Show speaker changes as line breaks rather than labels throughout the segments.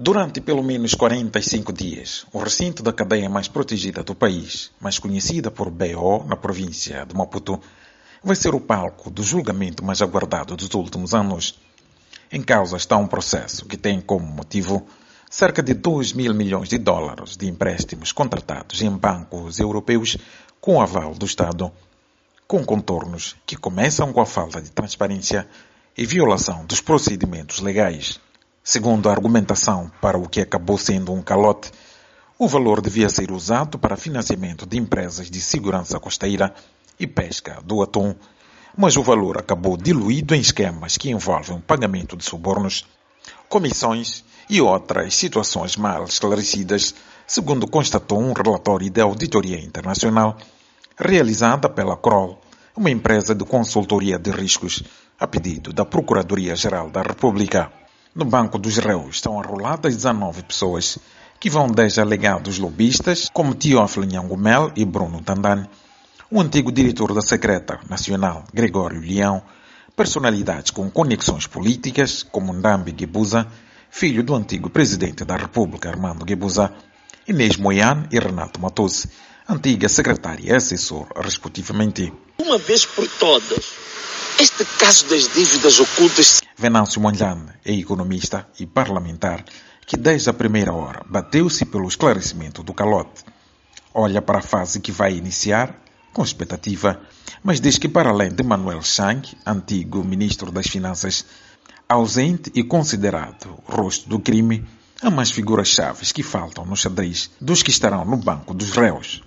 Durante pelo menos 45 dias, o recinto da cadeia mais protegida do país, mais conhecida por BO na província de Maputo, vai ser o palco do julgamento mais aguardado dos últimos anos. Em causa está um processo que tem como motivo cerca de 2 mil milhões de dólares de empréstimos contratados em bancos europeus com o aval do Estado, com contornos que começam com a falta de transparência e violação dos procedimentos legais. Segundo a argumentação para o que acabou sendo um calote, o valor devia ser usado para financiamento de empresas de segurança costeira e pesca do atum, mas o valor acabou diluído em esquemas que envolvem o pagamento de subornos, comissões e outras situações mal esclarecidas, segundo constatou um relatório de auditoria internacional realizada pela Kroll, uma empresa de consultoria de riscos, a pedido da Procuradoria-Geral da República. No banco dos réus estão arroladas 19 pessoas, que vão desde alegados lobistas, como Teófilo Nhangumel e Bruno Tandani, o antigo diretor da Secreta Nacional, Gregório Leão, personalidades com conexões políticas, como Ndambi Guebuza, filho do antigo presidente da República, Armando Guebuza, Inês Moiane e Renato Matosse, antiga secretária e assessor, respectivamente.
Uma vez por todas, este caso das dívidas ocultas...
Venâncio Mondlane é economista e parlamentar que desde a primeira hora bateu-se pelo esclarecimento do calote. Olha para a fase que vai iniciar com expectativa, mas diz que para além de Manuel Chang, antigo ministro das Finanças, ausente e considerado rosto do crime, há mais figuras-chave que faltam no xadrez dos que estarão no banco dos réus.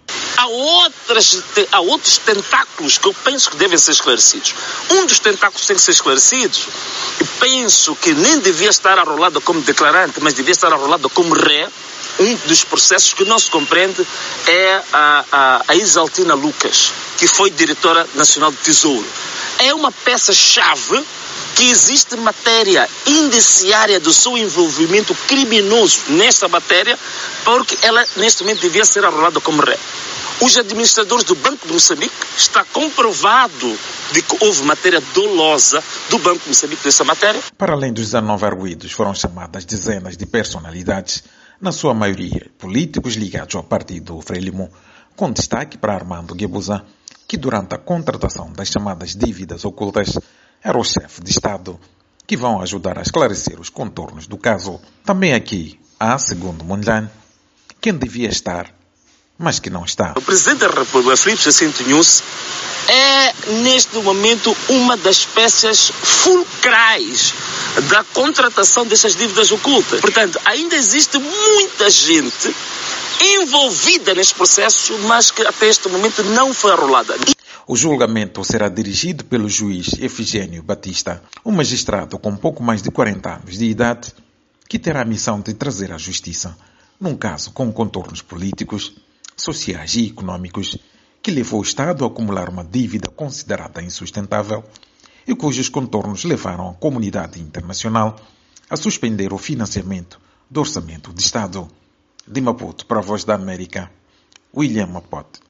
Há outros tentáculos que eu penso que devem ser esclarecidos. Um dos tentáculos tem que ser esclarecido. E penso que nem devia estar arrolado como declarante, mas devia estar arrolado como ré. Um dos processos que não se compreende é a Isaltina Lucas, que foi diretora nacional do Tesouro. É uma peça-chave que existe matéria indiciária do seu envolvimento criminoso nesta matéria, porque ela neste momento devia ser arrolada como ré. Os administradores do Banco de Moçambique, está comprovado de que houve matéria dolosa do Banco de Moçambique nessa matéria.
Para além dos 19 arguidos, foram chamadas dezenas de personalidades, na sua maioria políticos ligados ao partido Frelimo, com destaque para Armando Guebuza, que durante a contratação das chamadas dívidas ocultas era o chefe de Estado, que vão ajudar a esclarecer os contornos do caso. Também aqui há, segundo Mondlane, quem devia estar, mas que não está.
O Presidente da República, Filipe Jacinto Nyusi, é neste momento uma das peças fulcrais da contratação dessas dívidas ocultas. Portanto, ainda existe muita gente envolvida neste processo, mas que até este momento não foi arrolada.
O julgamento será dirigido pelo juiz Efigênio Batista, um magistrado com pouco mais de 40 anos de idade, que terá a missão de trazer à justiça, num caso com contornos políticos, sociais e econômicos, que levou o Estado a acumular uma dívida considerada insustentável e cujos contornos levaram a comunidade internacional a suspender o financiamento do orçamento de Estado. De Maputo para a Voz da América, William Mapote.